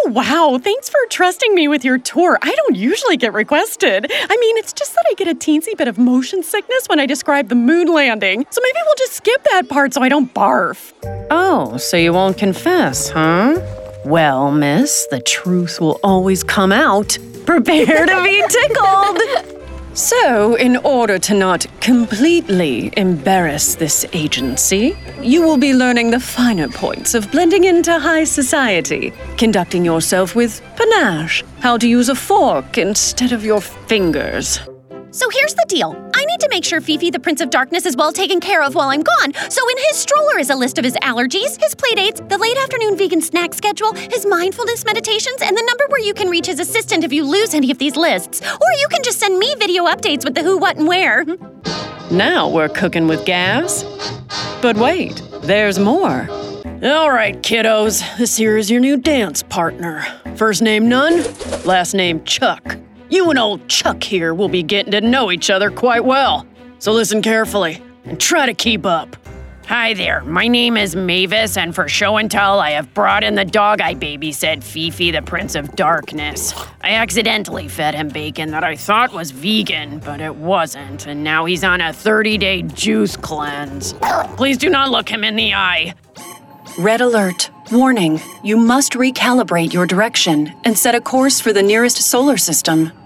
Oh, wow. Thanks for trusting me with your tour. I don't usually get requested. I mean, it's just that I get a teensy bit of motion sickness when I describe the moon landing. So maybe we'll just skip that part so I don't barf. Oh, so you won't confess, huh? Well, miss, the truth will always come out. Prepare to be tickled! So, in order to not completely embarrass this agency, you will be learning the finer points of blending into high society, conducting yourself with panache, how to use a fork instead of your fingers. So here's the deal. I need to make sure Fifi, the Prince of Darkness, is well taken care of while I'm gone. So in his stroller is a list of his allergies, his playdates, the late afternoon vegan snack schedule, his mindfulness meditations, and the number where you can reach his assistant if you lose any of these lists. Or you can just send me video updates with the who, what, and where. Now we're cooking with gas. But wait, there's more. All right, kiddos, this here is your new dance partner. First name Nunn, last name Chuck. You and old Chuck here will be getting to know each other quite well. So listen carefully and try to keep up. Hi there, my name is Mavis, and for show and tell, I have brought in the dog I babysit, Fifi, the Prince of Darkness. I accidentally fed him bacon that I thought was vegan, but it wasn't, and now he's on a 30-day juice cleanse. Please do not look him in the eye. Red alert. Warning, you must recalibrate your direction and set a course for the nearest solar system.